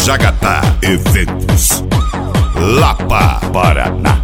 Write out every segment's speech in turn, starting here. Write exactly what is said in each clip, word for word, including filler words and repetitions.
Jagatá Eventos, Lapa, Paraná.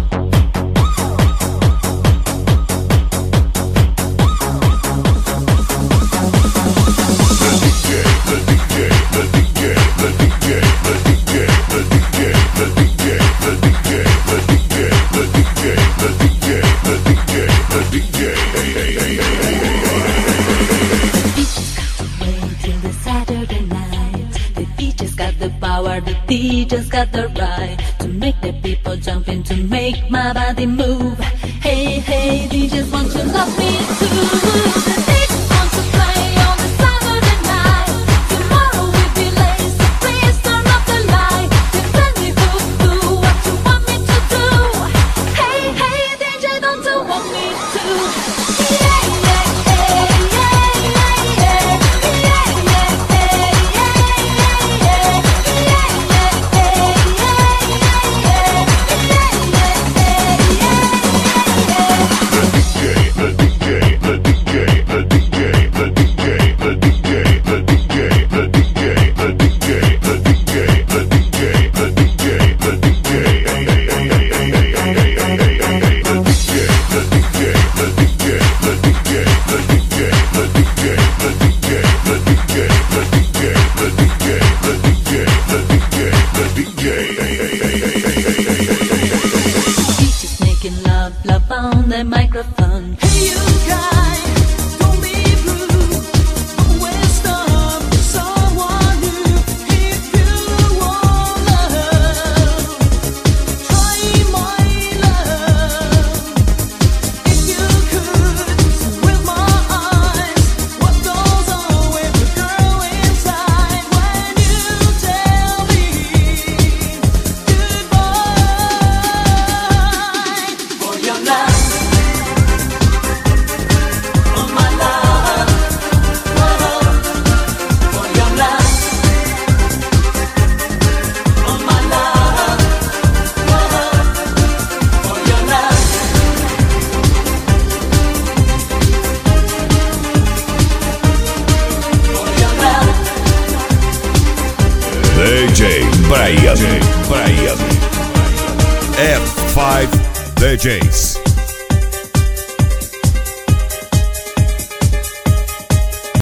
The D J's got the right to make the people jump in, to make my body move. Hey, hey, D Js, won't you love me too? The D Js want to play on the Saturday night. Tomorrow we'll be late, so please turn off the light. Then tell me who, who, what you want me to do. Hey, hey, D J, don't you want me to? Yeah, yeah, yeah, yeah, yeah, yeah, yeah, yeah, yeah, yeah, yeah. Love on the microphone. Hey, you guys, don't be rude. Always stop for someone new. If you want love, try my love. If you could, with my eyes, what goes on with the girl inside when you tell me goodbye. For your love. D J Brian, Brian, F cinco D Js.